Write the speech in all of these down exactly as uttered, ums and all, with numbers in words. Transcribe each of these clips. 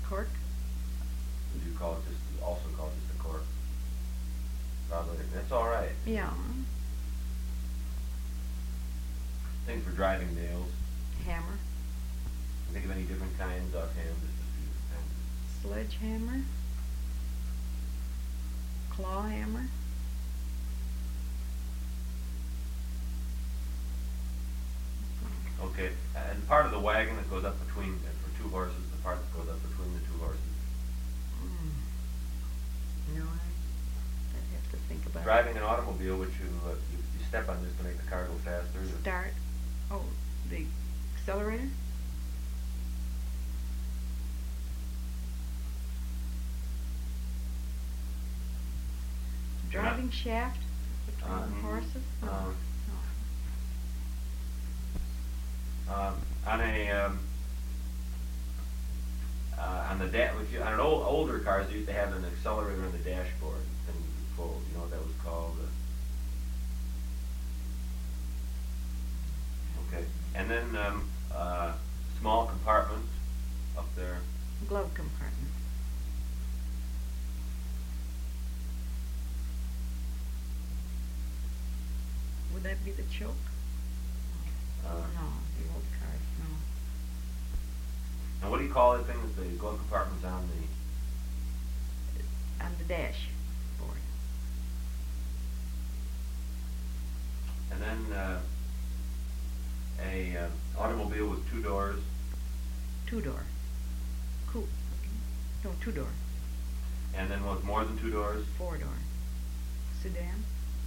Cork? Would you call it just, also call it just a cork? Probably. That's all right. Yeah. Thing for driving nails. Hammer. Think of any different kinds offhand? Just a few kinds. Sledgehammer. Claw hammer. Okay, and part of the wagon that goes up between, uh, for two horses, the part that goes up between the two horses. Mm. No, I, I'd have to think about Driving it. an automobile, which you, uh, you, you step on this to make the car go faster. Start. Oh, the accelerator? Driving shaft between Uh, the horses? No. um, no. Um, on a um, uh, on the da- if you, on an old, older cars, they used to have an accelerator on the dashboard. Thing you could pull. You know what that was called? Uh, okay, and then um, uh, small compartment up there. Glove compartment. Would that be the choke? Uh, No, the old cars, no. Now, what do you call that thing that the glove compartment's on the? On the dashboard. And then uh, a uh, automobile with two doors. Two door. Coupe. No, two door. And then with more than two doors. Four door. Sedan.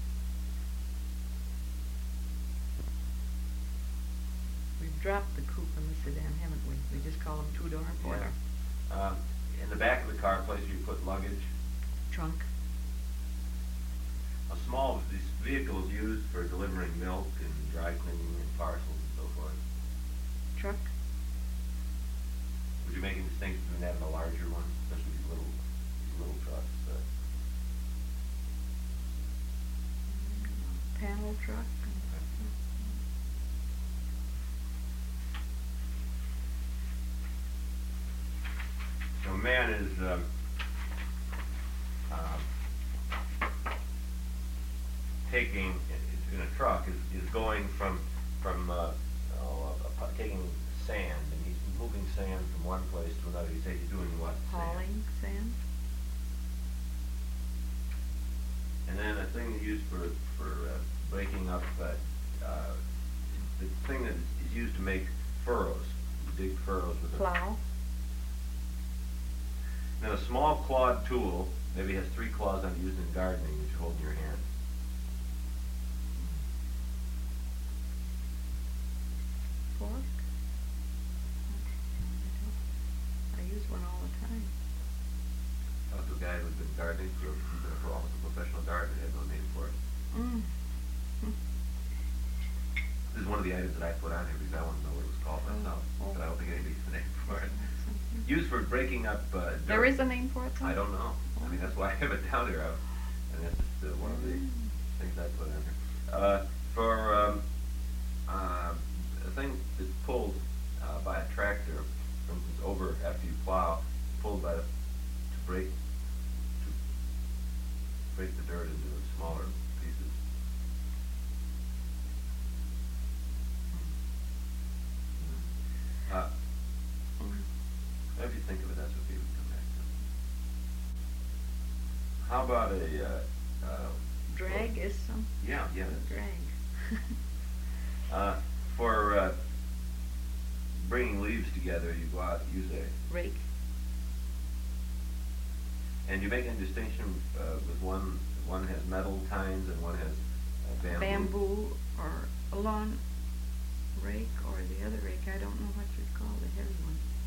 We've dropped the coupe and the sedan, haven't we? We just call them two door and four door. Yeah. Um, in the back of the car, a place where you put luggage. Trunk. A small, these vehicles used for delivering milk and dry cleaning and parcels and so forth. Truck. Would you make a distinction between that and a larger one, especially these little, these little trucks? Uh, Panel truck. so a man is um, uh, taking in a truck is, is going from from uh, oh, uh, taking sand, and he's moving sand from one place to another. You say he's doing what? Hauling sand. And then a thing used for for uh, breaking up uh, uh, the thing that is used to make furrows, you dig furrows with a Plow. Then a small clawed tool, maybe has three claws on it, used in gardening, that you hold in your hand. Fork. I use one all the time. Talked to a guy who's been gardening for, he's been for almost a professional gardener, had no name for it. Mm. This is one of the items that I put on here because I want to know what it was called myself, Oh. but I don't think anybody has a name for it. Used for breaking up uh, dirt. There is a name for it, though? I don't know. I mean, that's why I have it down here. I, and that's just uh, one of the things I put in here. Uh, for um, uh, a thing that's pulled uh, by a tractor, for instance, over after you plow, pulled by the, to break to break the dirt into smaller pieces. Uh, Whatever you think of it, that's what people come back to. How about a uh, uh, Drag is some. Yeah, yeah. Drag. Uh, for uh, bringing leaves together, you go out, use a Rake. and you make a distinction uh, with one. One has metal tines and one has uh, bamboo. Bamboo or a lawn rake or the other rake. I don't know what you'd call the heavy one.